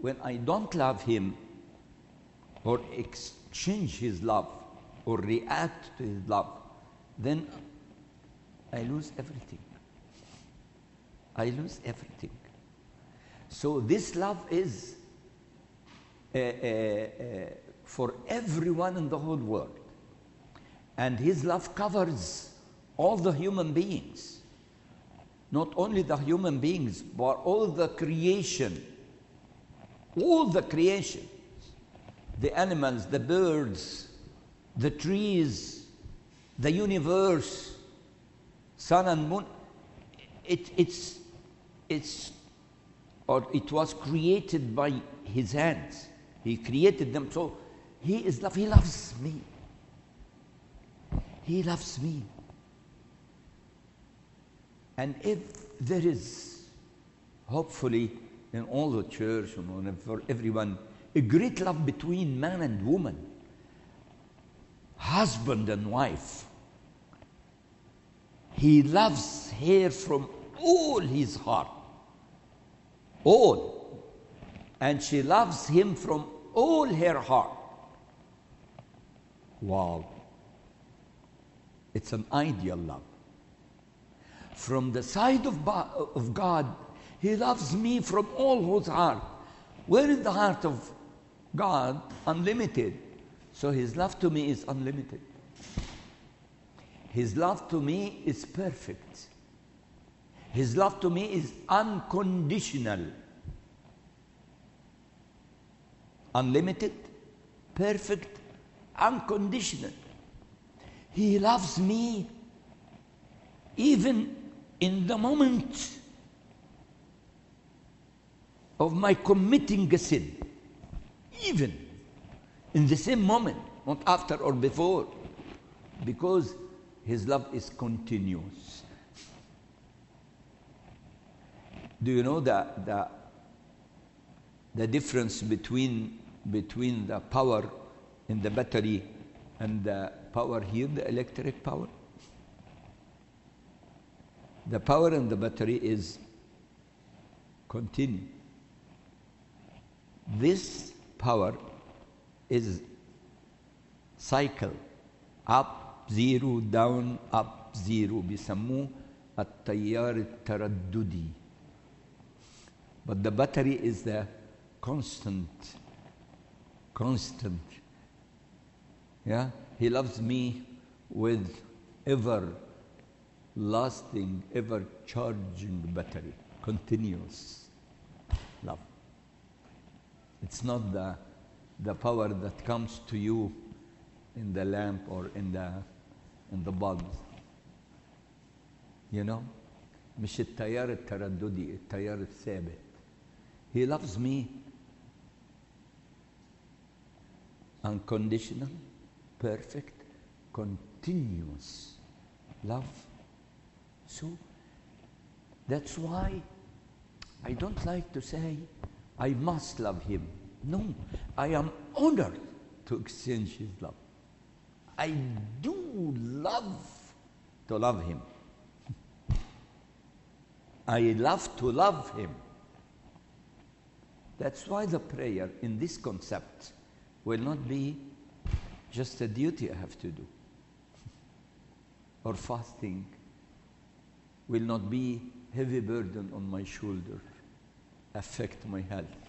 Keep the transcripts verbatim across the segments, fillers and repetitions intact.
when I don't love him or exchange his love or react to his love, then I lose everything. I lose everything. So this love is uh, uh, uh, for everyone in the whole world. And his love covers all the human beings. Not only the human beings, but all the creation. All the creation. The animals, the birds, the trees, the universe, sun and moon. It, it's, it's, or it was created by his hands. He created them. So he is love. He loves me. He loves me. And if there is, hopefully, in all the church and for everyone, a great love between man and woman, husband and wife, he loves her from all his heart, all, and she loves him from all her heart. Wow. It's an ideal love. From the side of, of God, he loves me from all his heart. Where is the heart of God? Unlimited. So his love to me is unlimited. His love to me is perfect. His love to me is unconditional. Unlimited, perfect, unconditional. He loves me even in the moment of my committing a sin. Even in the same moment, not after or before, because his love is continuous. Do you know the, the, the difference between, between the power in the battery and the power here, the electric power? The power in the battery is continue. This power is cycle, up zero, down, up zero. بيسموه التيار الترددي. But the battery is the constant, constant. Yeah, he loves me with ever lasting, ever charging battery, continuous love. It's not the, the power that comes to you in the lamp or in the, in the bulbs. You know? مش التيار الترددي، التيار الثابت. He loves me unconditional, perfect, continuous love. So that's why I don't like to say I must love him. No, I am honored to exchange his love. I do love to love him. I love to love him. That's why the prayer in this concept will not be just a duty I have to do. Or fasting will not be heavy burden on my shoulder, affect my health.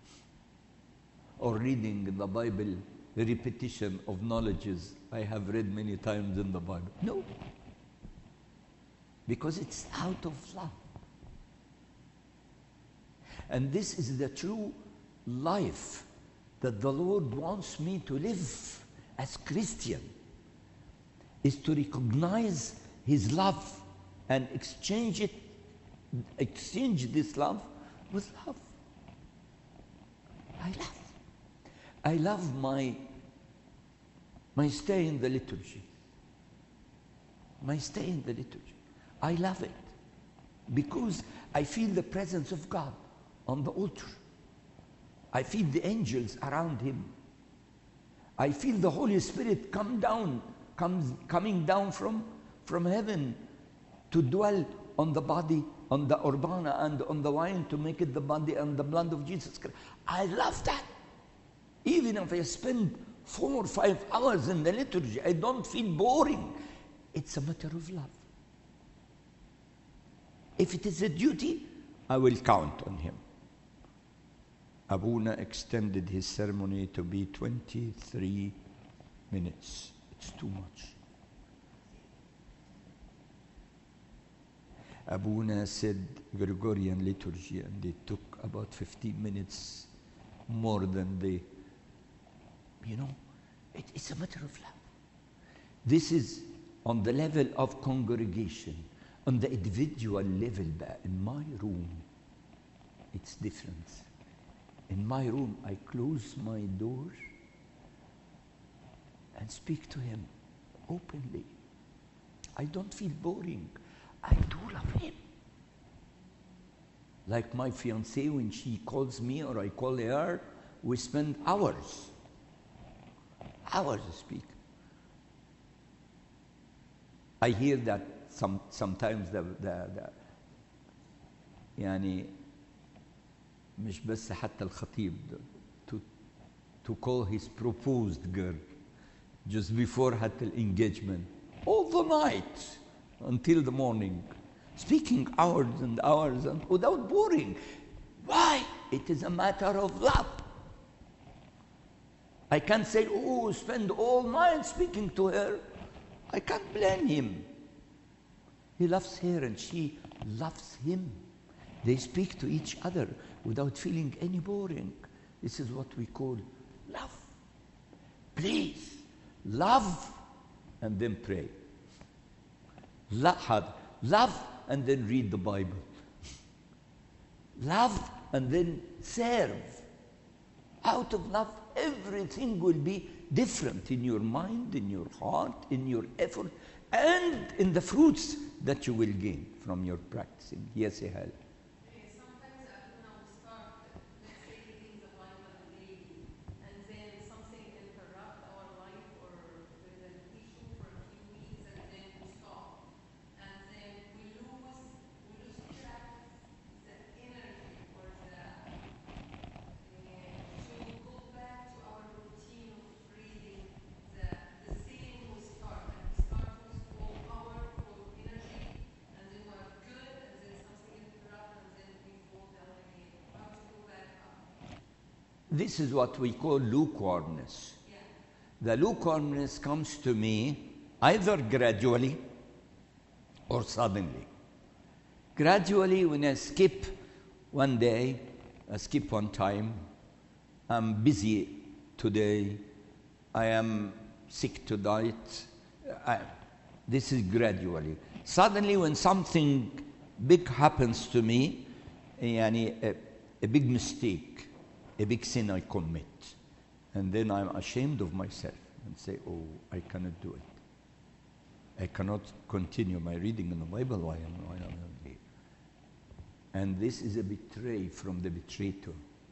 Or reading the Bible, the repetition of knowledges I have read many times in the Bible. No. Because it's out of love. And this is the true life that the Lord wants me to live as Christian, is to recognize his love and exchange it, exchange this love with love. I love. I love my, my stay in the liturgy. My stay in the liturgy. I love it because I feel the presence of God on the altar. I feel the angels around him. I feel the Holy Spirit come down, comes coming down from, from heaven to dwell on the body, on the urbana and on the wine to make it the body and the blood of Jesus Christ. I love that. Even if I spend four or five hours in the liturgy, I don't feel boring. It's a matter of love. If it is a duty, I will count on him. Abuna extended his ceremony to be twenty-three minutes. It's too much. Abuna said Gregorian liturgy, and it took about fifteen minutes more than the, you know, it, it's a matter of love. This is on the level of congregation. On the individual level, in my room, it's different. In my room, I close my door and speak to him openly. I don't feel boring. I do love him. Like my fiancée, when she calls me or I call her, we spend hours, hours to speak. I hear that some, sometimes the, the, the يعني مش بس حتى الخطيب to, to call his proposed girl just before حتى الengagement all the night until the morning, speaking hours and hours and without boring. Why? It is a matter of love. I can't say, oh, spend all night speaking to her. I can't blame him. He loves her and she loves him. They speak to each other without feeling any boring. This is what we call love. Please, love and then pray. Love, love and then read the Bible. Love and then serve. Out of love, everything will be different in your mind, in your heart, in your effort, and in the fruits that you will gain from your practicing. Yes, Ehal. Sometimes uh, when we start, let's say reading the Bible daily, and then something interrupt our life, or there's an issue for a few weeks, and then we stop, and then we lose, we lose track of the energy or the uh, to go back to our routine of reading the the same we start, and we start with full power, full energy, and then we're good, and then something interrupt, and then we fall down again. How to go back up? This is what we call lukewarmness. Yeah. The lukewarmness comes to me either gradually or suddenly. Gradually, when I skip one day, I skip one time, I'm busy today, I am sick tonight. I, this is gradually. Suddenly, when something big happens to me, يعني, a, a big mistake, a big sin I commit, and then I'm ashamed of myself and say, oh, I cannot do it. I cannot continue my reading in the Bible while I'm, while I'm here. And this is a betray from the betrayer.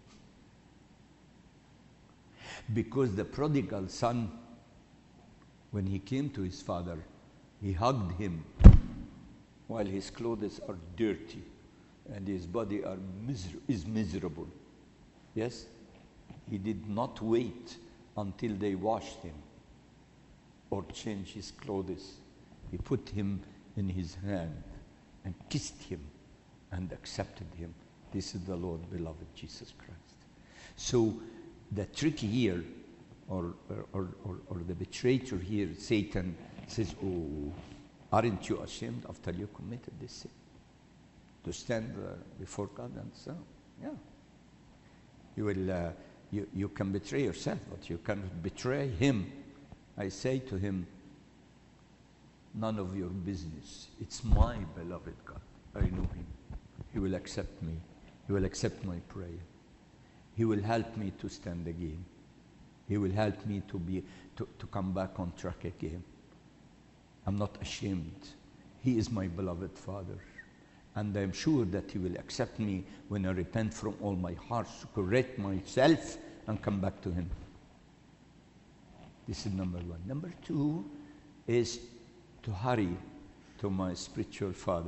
Because the prodigal son, when he came to his father, he hugged him while his clothes are dirty and his body are miser- is miserable. Yes? He did not wait until they washed him or changed his clothes. He put him in his hand and kissed him and accepted him. This is the Lord, beloved Jesus Christ. So the trick here, or, or, or, or the betrayer here, Satan, says, oh, aren't you ashamed after you committed this sin? To stand uh, before God and say, yeah. You will, uh, you, you can betray yourself, but you cannot betray him. I say to him, none of your business. It's my beloved God. I know him. He will accept me. He will accept my prayer. He will help me to stand again. He will help me to be to, to come back on track again. I'm not ashamed. He is my beloved Father. And I'm sure that he will accept me when I repent from all my heart, to correct myself and come back to him. This is number one. Number two is to hurry to my spiritual father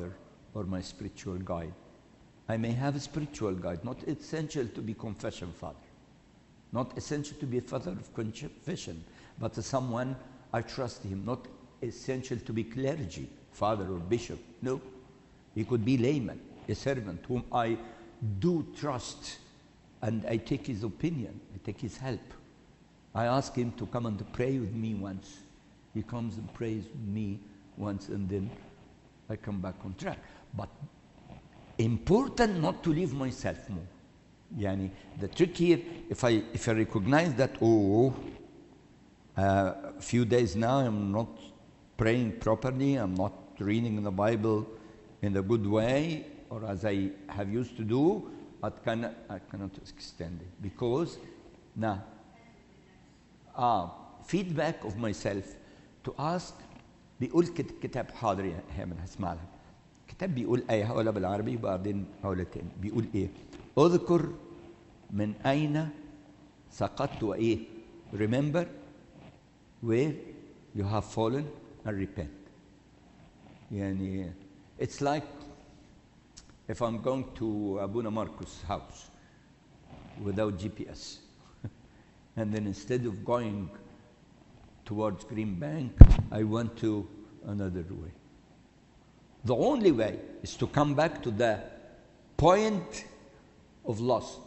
or my spiritual guide. I may have a spiritual guide, not essential to be confession father, not essential to be a father of confession, but someone I trust him, not essential to be clergy, father or bishop. No, he could be layman, a servant whom I do trust, and I take his opinion, I take his help. I ask him to come and pray with me once. He comes and prays with me once, and then I come back on track. But important not to leave myself more. Yani, the trick here, if I if I recognize that, oh, a uh, few days now I'm not praying properly, I'm not reading the Bible in a good way, or as I have used to do, I cannot, I cannot extend it. Because, now, ah, feedback of myself, to ask, بيقول كتاب حاضر يا هامل هسمع لك. كتاب بيقول آية هقولها بالعربي وبعدين هقولها تاني. بيقول إيه؟ اذكر من أين سقطت وإيه؟ Remember where you have fallen and repent. يعني it's like if I'm going to Abuna Marcos' house without G P S, and then instead of going towards Green Bank, I went to another way. The only way is to come back to the point of loss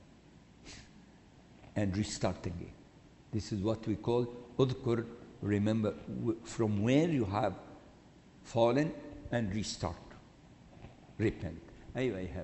and restart again. This is what we call udhkur, remember from where you have fallen and restart. Repent. أيوة I have.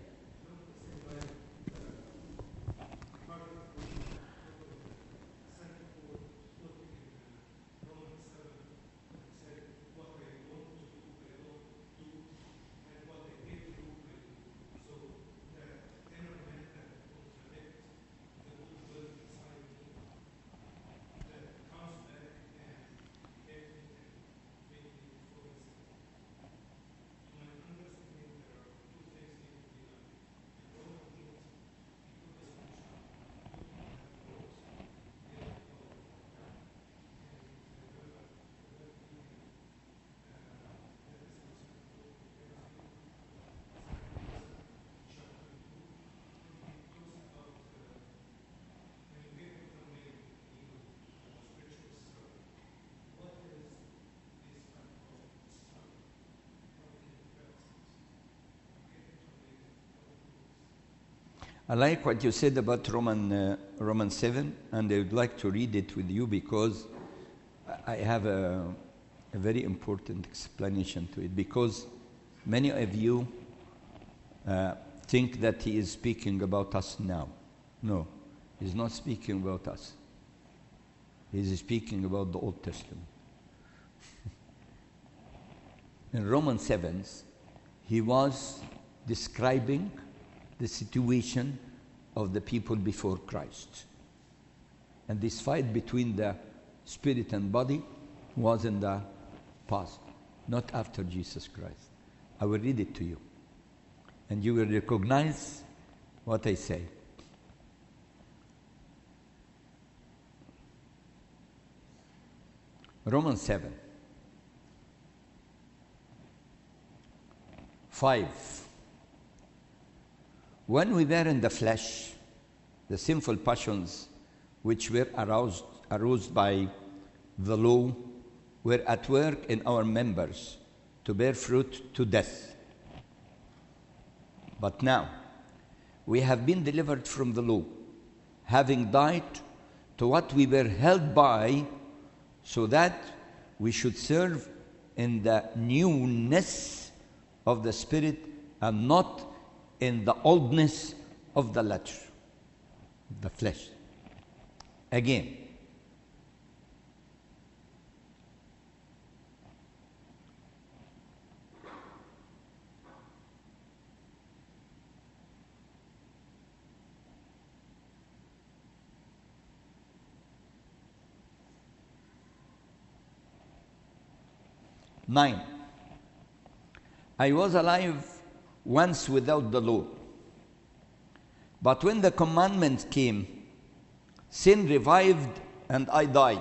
I like what you said about Roman uh, Roman seven, and I would like to read it with you because I have a, a very important explanation to it. Because many of you uh, think that he is speaking about us now. No, he's not speaking about us. He's speaking about the Old Testament. In Romans seven, he was describing the situation of the people before Christ. And this fight between the spirit and body was in the past, not after Jesus Christ. I will read it to you, and you will recognize what I say. Romans seven. five. When we were in the flesh, the sinful passions which were aroused, aroused by the law were at work in our members to bear fruit to death. But now, we have been delivered from the law, having died to what we were held by, so that we should serve in the newness of the Spirit and not in the oldness of the letter, the flesh. Again, nine. I was alive once without the law. But when the commandment came, sin revived and I died.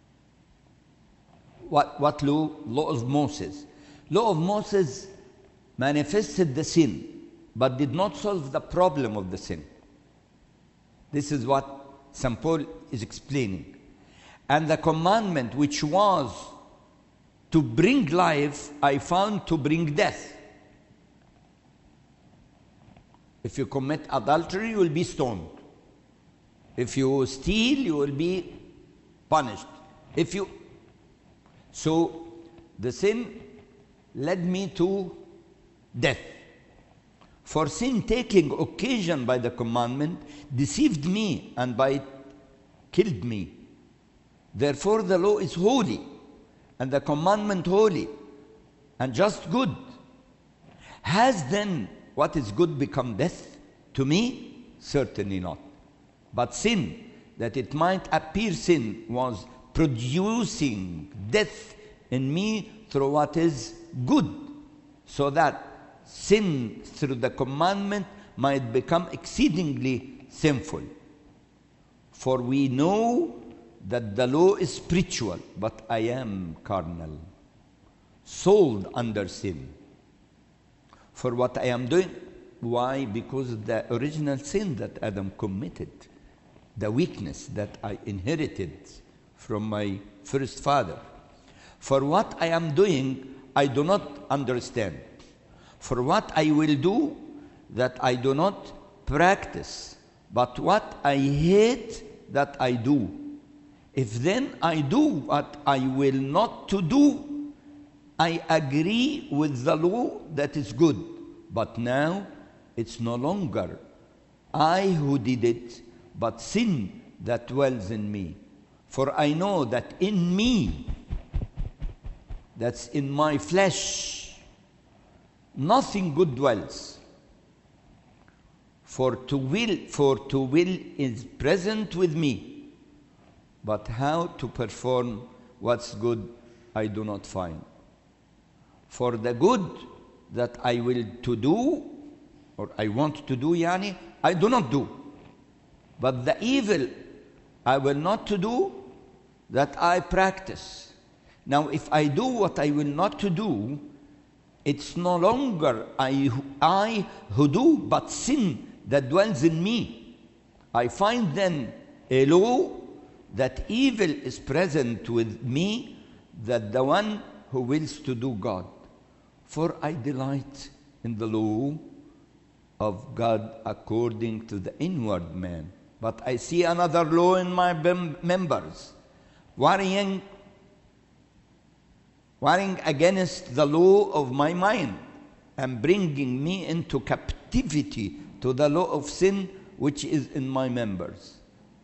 What, what law? Law of Moses. Law of Moses manifested the sin, but did not solve the problem of the sin. This is what Saint Paul is explaining. And the commandment which was to bring life, I found to bring death. If you commit adultery, you will be stoned. If you steal, you will be punished. If you so the sin led me to death. For sin taking occasion by the commandment deceived me, and by it killed me. Therefore the law is holy, and the commandment holy, and just good. Has then what is good become death? To me, certainly not. But sin, that it might appear sin, was producing death in me through what is good, so that sin through the commandment might become exceedingly sinful. For we know that the law is spiritual, but I am carnal, sold under sin. For what I am doing, why? Because of the original sin that Adam committed, the weakness that I inherited from my first father. For what I am doing, I do not understand. For what I will do, that I do not practice, but what I hate, that I do. If then I do what I will not to do, I agree with the law that is good. But now it's no longer I who did it, but sin that dwells in me. For I know that in me, that's in my flesh, nothing good dwells. For to will, for to will is present with me, but how to perform what's good I do not find. For the good that I will to do, or I want to do, yani, I do not do. But the evil I will not to do, that I practice. Now, if I do what I will not to do, it's no longer I, I who do, but sin that dwells in me. I find then a law that evil is present with me, that the one who wills to do God. For I delight in the law of God according to the inward man. But I see another law in my mem- members, warring, warring against the law of my mind, and bringing me into captivity to the law of sin which is in my members.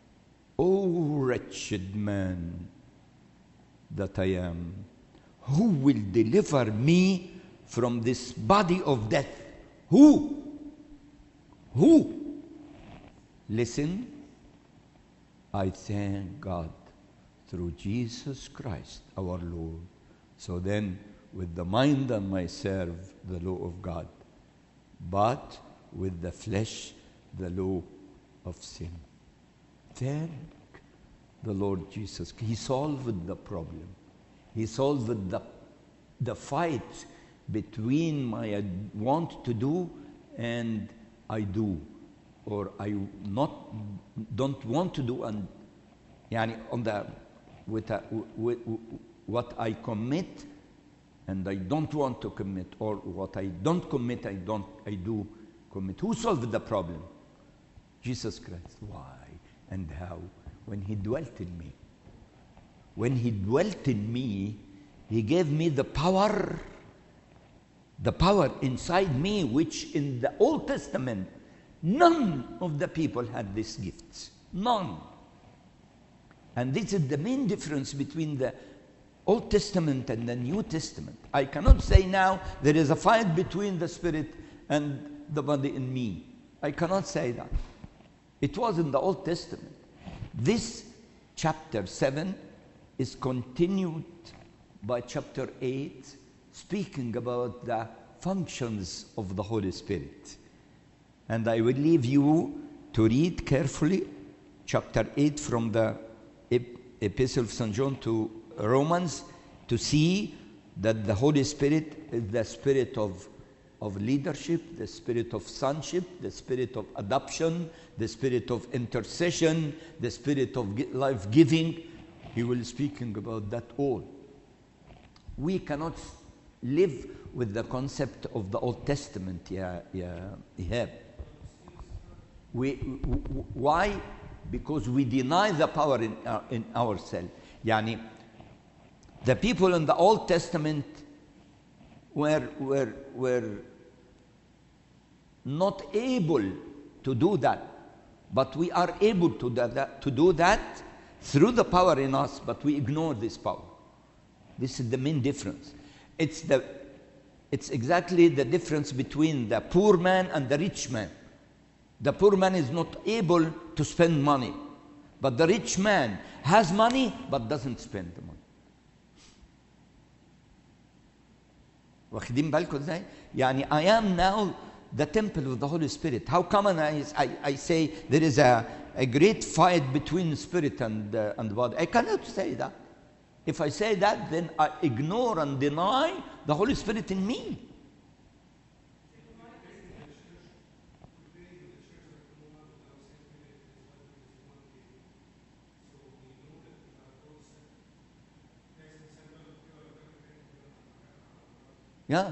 O wretched man that I am, who will deliver me from this body of death? Who? Who? Listen, I thank God through Jesus Christ our Lord. So then, with the mind I may serve the law of God, but with the flesh the law of sin. Thank the Lord Jesus. He solved the problem. He solved the, the fight between my I want to do and I do, or I not don't want to do, and yani on the with, a, with, with what I commit and I don't want to commit, or what I don't commit I don't I do commit. Who solved the problem? Jesus Christ. Why and how? When He dwelt in me. When He dwelt in me, He gave me the power, the power inside me, which in the Old Testament, none of the people had these gifts. None. And this is the main difference between the Old Testament and the New Testament. I cannot say now there is a fight between the Spirit and the body in me. I cannot say that. It was in the Old Testament. This chapter seven is continued by chapter eight, speaking about the functions of the Holy Spirit. And I will leave you to read carefully chapter eight from the Epistle of Saint John to Romans, to see that the Holy Spirit is the spirit of of leadership, the spirit of sonship, the spirit of adoption, the spirit of intercession, the spirit of life-giving. He will speaking about that all. We cannot live with the concept of the Old Testament, yeah, yeah, yeah. We, why? Because we deny the power in, uh, in ourselves. Yani, the people in the Old Testament were, were, were not able to do that. But we are able to do that, to do that through the power in us, but we ignore this power. This is the main difference. It's, the, it's exactly the difference between the poor man and the rich man. The poor man is not able to spend money, but the rich man has money but doesn't spend the money. واخدين بالكم ازاي؟ يعني I am now the temple of the Holy Spirit. How come I, I, I say there is a, a great fight between spirit and, uh, and body? I cannot say that. If I say that, then I ignore and deny the Holy Spirit in me. Yeah.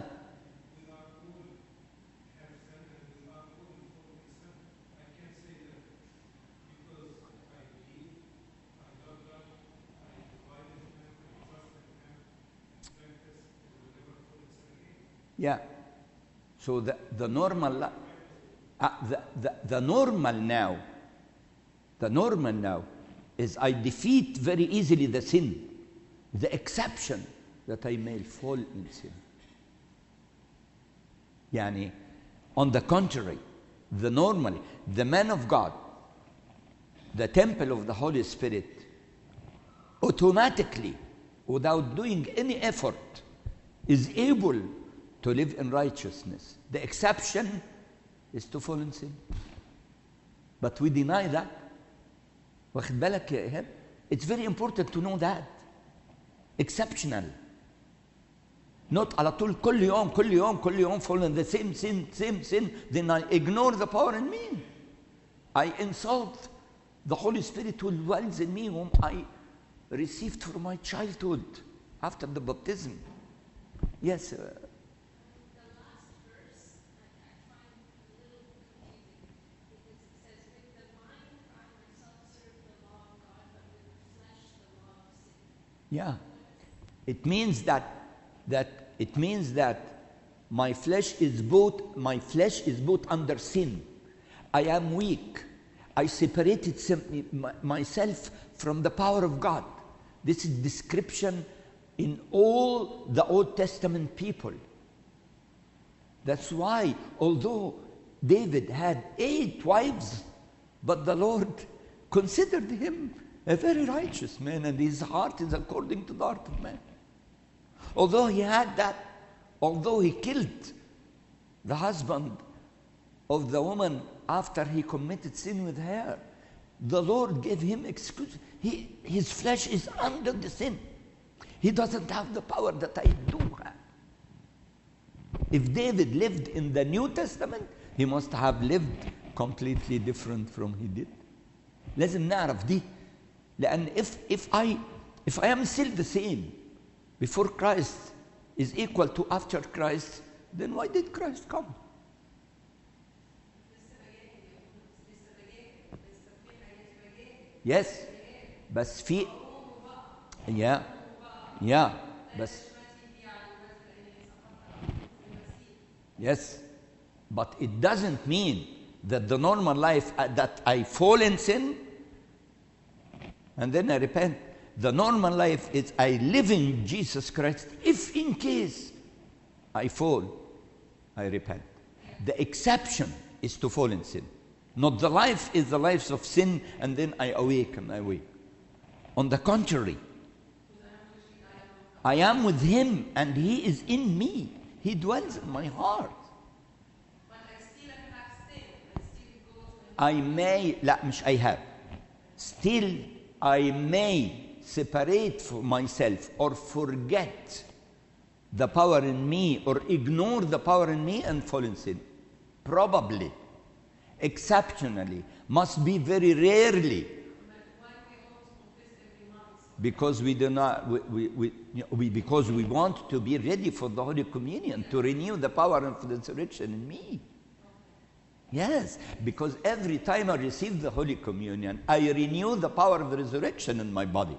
Yeah. So the, the normal, uh, the, the, the normal now, the normal now is I defeat very easily the sin. The exception that I may fall in sin. Yani, on the contrary, the normally, the man of God, the temple of the Holy Spirit, automatically, without doing any effort, is able to live in righteousness. The exception is to fall in sin. But we deny that. واخد بالك يا إيهاب? It's very important to know that. Exceptional. Not على طول كل يوم كل يوم كل يوم fall in the same sin, same sin, then I ignore the power in me. I insult the Holy Spirit who dwells in me, whom I received from my childhood after the baptism. Yes. Uh, Yeah, it means that that it means that my flesh is both my flesh is both under sin. I am weak. I separated myself from the power of God. This is description in all the Old Testament people. That's why, although David had eight wives, but the Lord considered him a very righteous man, and his heart is according to the heart of man. Although he had that, although he killed the husband of the woman after he committed sin with her, the Lord gave him excuse. He, his flesh is under the sin. He doesn't have the power that I do have. If David lived in the New Testament, he must have lived completely different from he did. لازم نعرف دي. لأن if, if, I, if I am still the same before Christ is equal to after Christ, then why did Christ come? Yes, بس في yeah, yeah, بس yes, but it doesn't mean that the normal life uh, that I fall in sin and then I repent. The normal life is I live in Jesus Christ. If in case I fall, I repent. The exception is to fall in sin. Not the life is the life of sin and then I awaken, I wake. On the contrary, I am with him and he is in me. He dwells in my heart. But I still have sin. I still go to I may, لا مش I have. Still I may separate for myself or forget the power in me or ignore the power in me and fall in sin? Probably. Exceptionally. Must be very rarely. Because we do not, we, we, we, we, because we want to be ready for the Holy Communion, to renew the power of the resurrection in me. Yes, because every time I receive the Holy Communion, I renew the power of the resurrection in my body.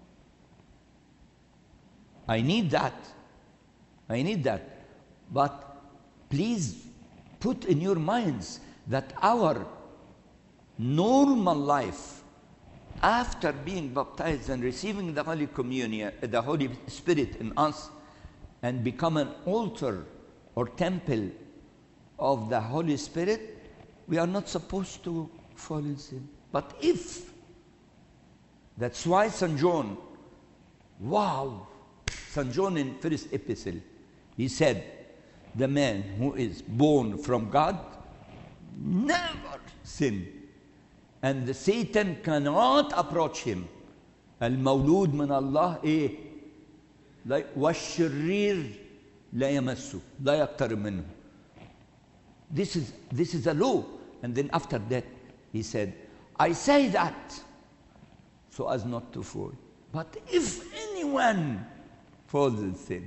I need that. I need that. But please put in your minds that our normal life after being baptized and receiving the Holy Communion, the Holy Spirit in us, and become an altar or temple of the Holy Spirit, we are not supposed to fall in sin. But if, that's why Saint John, wow, Saint John in first epistle, he said, the man who is born from God never sin. And the Satan cannot approach him. المولود من الله إيه؟ لا والشرير لا يمسه، لا يقترب منه. This is this is a law. And then after that, he said, I say that so as not to fall. But if anyone falls in sin,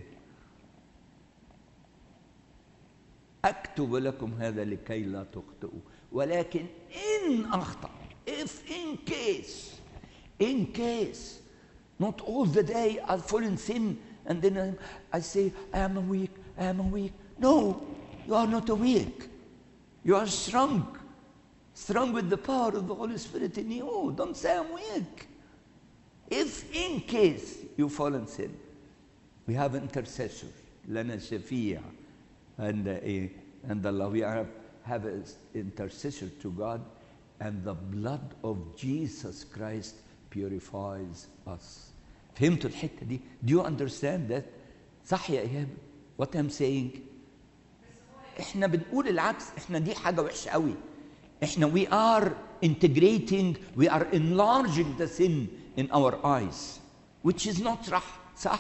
أكتب لكم هذا لكي لا تخطئوا. ولكن إن أخطأ, if in case, in case, not all the day I fall in sin and then I, I say, I am weak, I am weak. No, you are not weak. You are strong. Strong with the power of the Holy Spirit in you. Don't say I'm weak. If in case you fall in sin, we have intercessors, لنا شفيع, and, uh, and Allah, we have, have an intercessor to God, and the blood of Jesus Christ purifies us. فهمتوا الحتة دي؟ Do you understand that? صح يا إيهاب؟ What I'm saying? إحنا بنقول العكس، إحنا دي حاجة وحشة قوي. إحنا we are integrating, we are enlarging the sin in our eyes, which is not صح. صح.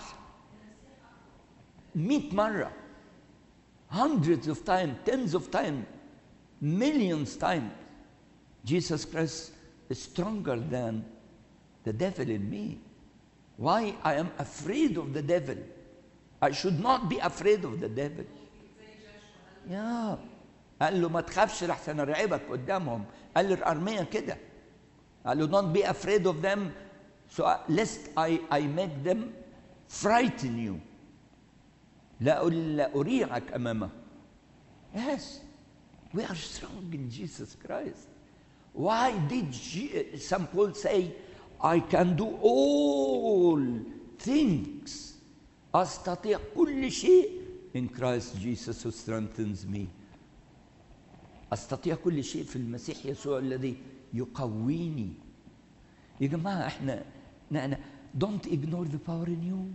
مئة مرة. Hundreds of times, tens of times, millions times. Jesus Christ is stronger than the devil in me. Why I am afraid of the devil? I should not be afraid of the devil. Yeah. قال له ما تخافش لحسن ارعبك قدامهم. قال للأرمية كده. قال له don't be afraid of them, so lest I I make them frighten you. لا لا أريعك أمامه. Yes, we are strong in Jesus Christ. Why did Saint Paul say, I can do all things, أستطيع كل شيء in Christ Jesus who strengthens me. أستطيع كل شيء في المسيح يسوع الذي يقويني. يا جماعة احنا احنا don't ignore the power in you.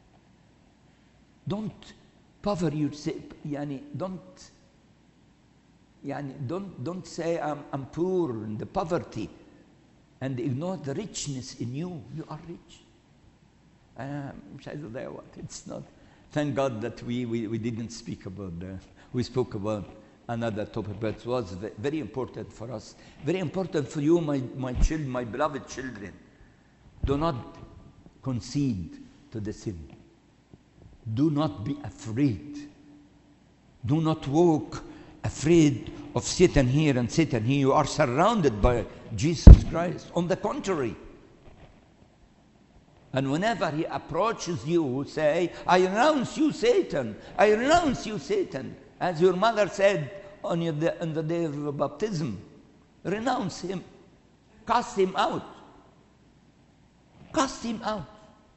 Don't cover yourself. يعني don't يعني don't don't say I'm I'm poor in the poverty and ignore the richness in you. You are rich. Uh, مش عايز أضيع وقت. It's not. Thank God that we we we didn't speak about that. We spoke about another topic, but it was very important for us. Very important for you, my my children, my beloved children. Do not concede to the sin. Do not be afraid. Do not walk afraid of Satan here and Satan here. You are surrounded by Jesus Christ. On the contrary. And whenever he approaches you, say, I renounce you, Satan. I renounce you, Satan. As your mother said on, your, on the day of baptism, renounce him. Cast him out. Cast him out.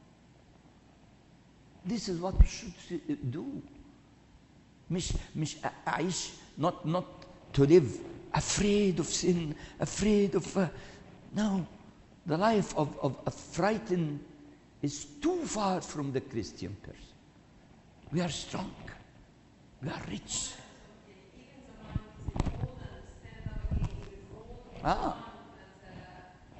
This is what we should do. مش مش أعيش not not to live afraid of sin, afraid of uh, no. The life of of a frightened is too far from the Christian person. We are strong. We are rich. Ah.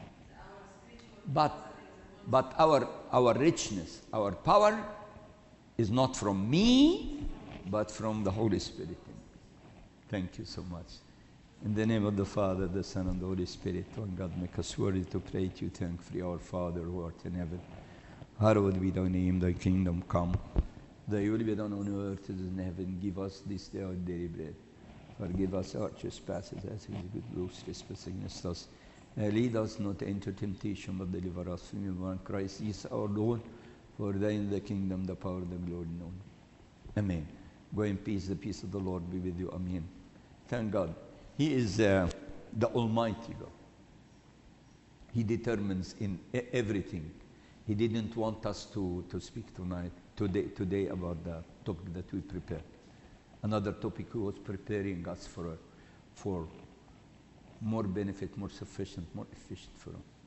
But but our our richness, our power is not from me, but from the Holy Spirit. Thank you so much. In the name of the Father, the Son, and the Holy Spirit, one God, make us worthy to pray to you, thankfully, our Father who art in heaven. Hallowed be thy name, thy kingdom come. Thy will be done on earth as in heaven. Give us this day our daily bread. Forgive us our trespasses as we forgive those trespassing against us. And lead us not into temptation, but deliver us from evil. And Christ is our Lord. For thine is the kingdom, the power, the glory, known. Amen. Go in peace. The peace of the Lord be with you. Amen. Thank God. He is uh, the Almighty God. He determines in e- everything. He didn't want us to, to speak tonight, today, today about the topic that we prepared. Another topic he was preparing us for, for more benefit, more sufficient, more efficient for us.